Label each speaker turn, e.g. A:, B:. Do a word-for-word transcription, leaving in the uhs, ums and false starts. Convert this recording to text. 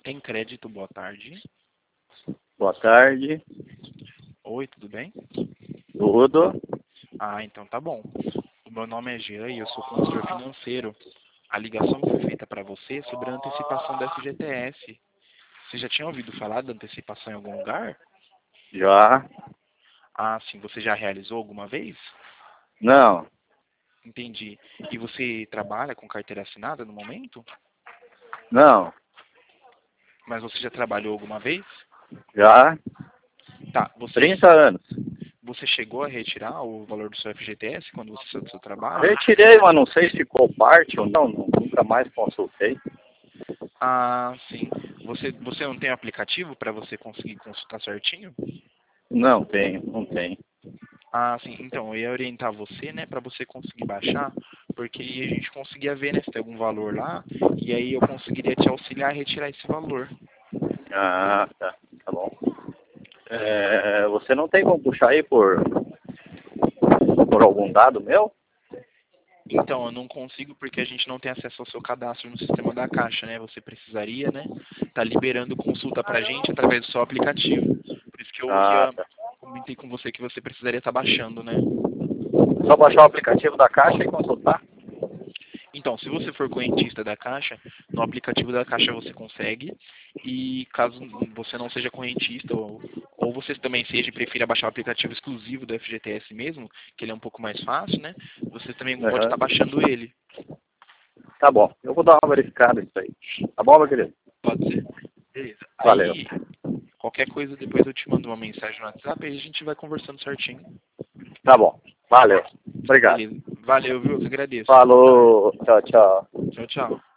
A: Em crédito, boa tarde.
B: Boa tarde.
A: Oi, tudo bem?
B: Tudo?
A: Ah, então tá bom. O meu nome é Jean e eu sou consultor financeiro. A ligação foi feita para você sobre a antecipação da F G T S. Você já tinha ouvido falar da antecipação em algum lugar?
B: Já?
A: Ah, sim. Você já realizou alguma vez?
B: Não.
A: Entendi. E você trabalha com carteira assinada no momento?
B: Não.
A: Mas você já trabalhou alguma vez?
B: Já?
A: Tá. Você,
B: trinta anos.
A: você chegou a retirar o valor do seu F G T S quando você saiu do seu trabalho?
B: Retirei, mas não sei se ficou parte ou não. Nunca mais consultei.
A: Ah, sim. Você, você não tem aplicativo para você conseguir consultar certinho?
B: Não tenho, não tenho.
A: Ah, sim. Então, eu ia orientar você, né, para você conseguir baixar, porque aí a gente conseguia ver, né, se tem algum valor lá, e aí eu conseguiria te auxiliar a retirar esse valor.
B: Ah, tá. Tá bom. É, você não tem como puxar aí por, por algum dado meu?
A: Então, eu não consigo porque a gente não tem acesso ao seu cadastro no sistema da Caixa, né? Você precisaria, né, tá liberando consulta pra gente através do seu aplicativo. Por isso que eu
B: Ah,
A: ia
B: tá.
A: comentei com você que você precisaria estar baixando, né?
B: Só baixar o aplicativo da Caixa e consultar?
A: Então, se você for correntista da Caixa, no aplicativo da Caixa você consegue. E caso você não seja correntista, ou, ou você também seja e prefira baixar o aplicativo exclusivo do F G T S mesmo, que ele é um pouco mais fácil, né? Você também pode estar
B: Uhum.
A: baixando ele.
B: Tá bom. Eu vou dar uma verificada nisso aí. Tá bom, meu querido?
A: Pode ser? Beleza.
B: Valeu.
A: Aí, qualquer coisa, depois eu te mando uma mensagem no WhatsApp e a gente vai conversando certinho.
B: Tá bom. Valeu. Obrigado.
A: Beleza. Valeu, viu? Eu que agradeço.
B: Falou. Tchau, tchau.
A: Tchau, tchau.